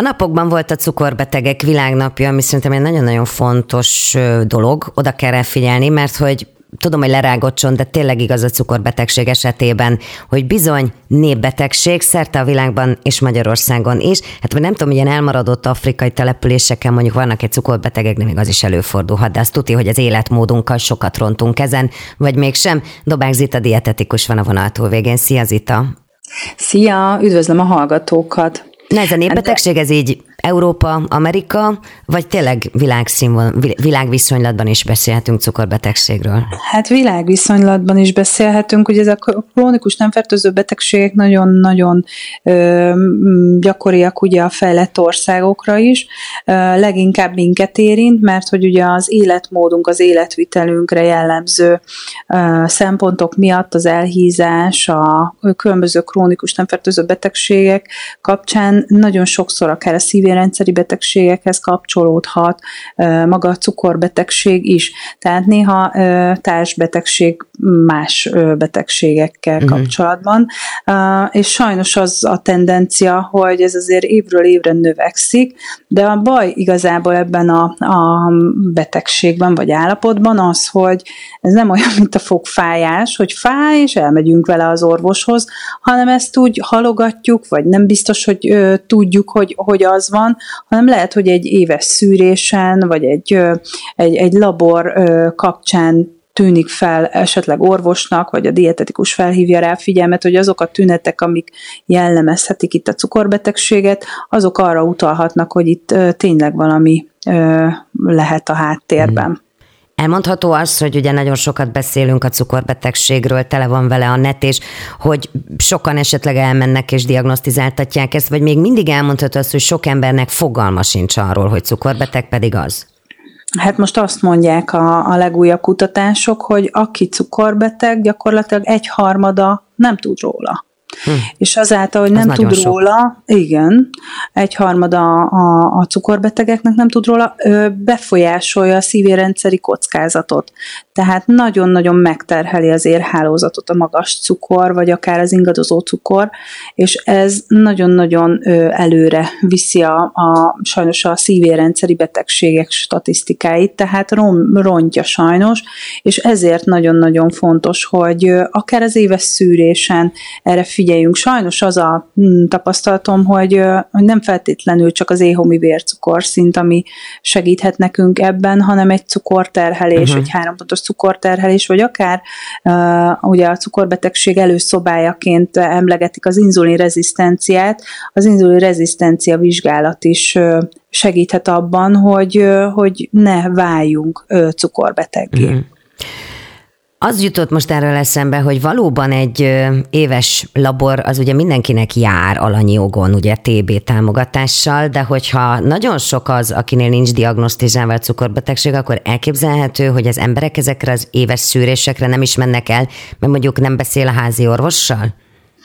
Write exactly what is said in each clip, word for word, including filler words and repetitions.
napokban volt a cukorbetegek világnapja, ami szerintem egy nagyon-nagyon fontos dolog, oda kell rá figyelni, mert hogy tudom, hogy lerágocson, de tényleg igaz a cukorbetegség esetében, hogy bizony népbetegség szerte a világban és Magyarországon is. Hát nem tudom, ilyen elmaradott afrikai településeken mondjuk vannak egy cukorbetegek, de még az is előfordulhat, de azt tudja, hogy az életmódunkkal sokat rontunk ezen, vagy mégsem. Dobák Zita dietetikus van a vonal végén. Szia, Zita! Szia, üdvözlöm a hallgatókat! Na, ez a népbetegség, ez így Európa, Amerika, vagy tényleg világszínvon, világviszonylatban is beszélhetünk cukorbetegségről? Hát világviszonylatban is beszélhetünk, hogy ezek a krónikus nem fertőző betegségek nagyon-nagyon ö, gyakoriak ugye a fejlett országokra is. Ö, leginkább minket érint, mert hogy ugye az életmódunk, az életvitelünkre jellemző ö, szempontok miatt az elhízás, a különböző krónikus nem fertőző betegségek kapcsán nagyon sokszor akár a szív rendszeri betegségekhez kapcsolódhat maga a cukorbetegség is. Tehát néha társbetegség más betegségekkel uh-huh. kapcsolatban. És sajnos az a tendencia, hogy ez azért évről évre növekszik, de a baj igazából ebben a, a betegségben vagy állapotban az, hogy ez nem olyan, mint a fogfájás, hogy fáj, és elmegyünk vele az orvoshoz, hanem ezt úgy halogatjuk, vagy nem biztos, hogy ö, tudjuk, hogy, hogy az van, hanem lehet, hogy egy éves szűrésen, vagy egy, egy, egy labor kapcsán tűnik fel esetleg orvosnak, vagy a dietetikus felhívja rá figyelmet, hogy azok a tünetek, amik jellemezhetik itt a cukorbetegséget, azok arra utalhatnak, hogy itt tényleg valami lehet a háttérben. Hmm. Elmondható az, hogy ugye nagyon sokat beszélünk a cukorbetegségről, tele van vele a net, és hogy sokan esetleg elmennek és diagnosztizáltatják ezt, vagy még mindig elmondható az, hogy sok embernek fogalma sincs arról, hogy cukorbeteg pedig az? Hát most azt mondják a, a legújabb kutatások, hogy aki cukorbeteg, gyakorlatilag egyharmada nem tud róla. Hm. És azáltal, hogy nem Az tud róla, sok. igen, egyharmada a, a cukorbetegeknek nem tud róla, befolyásolja a szívérendszeri kockázatot. Tehát nagyon-nagyon megterheli az érhálózatot a magas cukor, vagy akár az ingadozó cukor, és ez nagyon-nagyon előre viszi a, a sajnos a szívérendszeri betegségek statisztikáit, tehát rontja sajnos, és ezért nagyon-nagyon fontos, hogy akár az éves szűrésen erre figyeljünk. Sajnos az a tapasztalatom, hogy, hogy nem feltétlenül csak az éhomi vércukorszint, ami segíthet nekünk ebben, hanem egy cukorterhelés, uh-huh. egy hárompontos cukorterhelés, vagy akár uh, ugye a cukorbetegség előszobájaként emlegetik az inzulinrezisztenciát. Az inzulinrezisztencia vizsgálat is uh, segíthet abban, hogy, uh, hogy ne váljunk uh, cukorbeteggé. Uh-huh. Az jutott most erről eszembe, hogy valóban egy éves labor az ugye mindenkinek jár alanyi jogon, ugye té bé támogatással, de hogyha nagyon sok az, akinél nincs diagnosztizálva a cukorbetegség, akkor elképzelhető, hogy az emberek ezekre az éves szűrésekre nem is mennek el, mert mondjuk nem beszél a házi orvossal?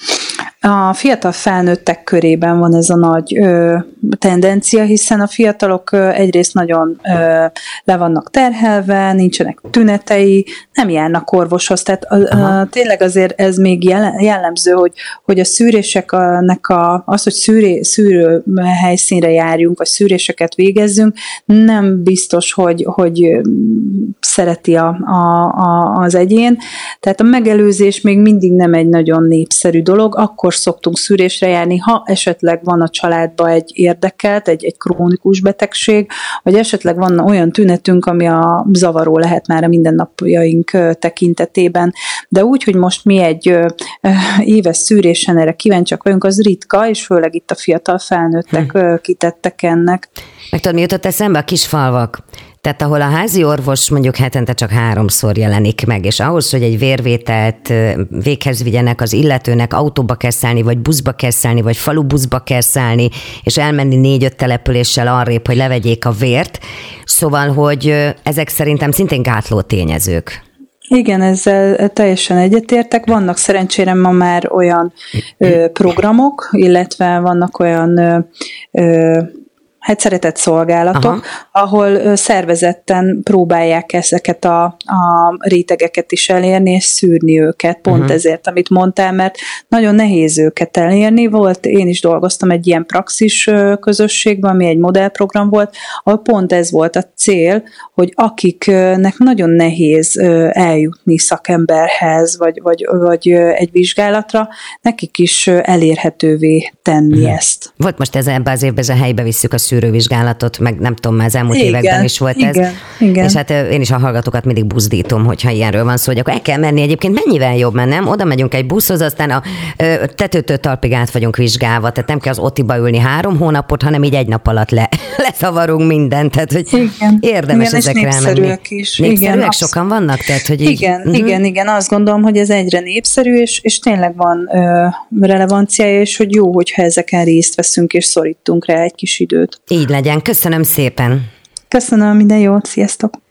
A fiatal felnőttek körében van ez a nagy ö, tendencia, hiszen a fiatalok ö, egyrészt nagyon ö, le vannak terhelve, nincsenek tünetei, nem járnak orvoshoz, tehát a, a, tényleg azért ez még jellemző, hogy, hogy a szűréseknek a, az, hogy szűré, szűrő helyszínre járjunk, vagy szűréseket végezzünk, nem biztos, hogy, hogy szereti a, a, a, az egyén, tehát a megelőzés még mindig nem egy nagyon népszerű dolog, akkor szoktunk szűrésre járni, ha esetleg van a családban egy érdekelt, egy, egy krónikus betegség, vagy esetleg van olyan tünetünk, ami a zavaró lehet már a mindennapjaink tekintetében. De úgy, hogy most mi egy éves szűrésen erre kíváncsiak vagyunk, az ritka, és főleg itt a fiatal felnőttek hm. kitettek ennek. Meg tudod, mi jutott eszembe? A kisfalvak. Tehát ahol a házi orvos mondjuk hetente csak háromszor jelenik meg, és ahhoz, hogy egy vérvételt véghez vigyenek az illetőnek, autóba kell szállni, vagy buszba kell szállni, vagy falubuszba kell szállni, és elmenni négy-öt településsel arrébb, hogy levegyék a vért. Szóval, hogy ezek szerintem szintén gátló tényezők. Igen, ezzel teljesen egyetértek. Vannak szerencsére ma már olyan ö, programok, illetve vannak olyan ö, ö, hát szeretett szolgálatok, aha. ahol szervezetten próbálják ezeket a, a rétegeket is elérni, és szűrni őket, pont uh-huh. ezért, amit mondtál, mert nagyon nehéz őket elérni. Volt, én is dolgoztam egy ilyen praxis közösségben, ami egy modellprogram volt, ahol pont ez volt a cél, hogy akiknek nagyon nehéz eljutni szakemberhez, vagy, vagy, vagy egy vizsgálatra, nekik is elérhetővé tenni uh-huh. ezt. Volt most ez ebben az évben, ez a helybe visszük a szűrővizsgálatot, meg nem tudom, már az elmúlt igen, években is volt igen, ez. Igen. És hát én is a hallgatókat mindig buzdítom, hogyha ilyenről van szó, hogy akkor el kell menni. Egyébként mennyivel jobb, mert nem? Oda megyünk egy buszhoz, aztán a tetőtől talpig át vagyunk vizsgálva, tehát nem kell az otiba ülni három hónapot, hanem így egy nap alatt le, leszavarunk mindent, tehát hogy igen. érdemes igen, ezekre elmenni. Is. Népszerűek igen, sokan vannak? Tehát, hogy így, igen, uh-huh. igen, igen, azt gondolom, hogy ez egyre népszerű, és, és tényleg van ö, relevanciája, és hogy jó, hogyha ezeken részt veszünk, és szorítunk rá egy kis időt. Így legyen. Köszönöm szépen. Köszönöm, minden jót, sziasztok!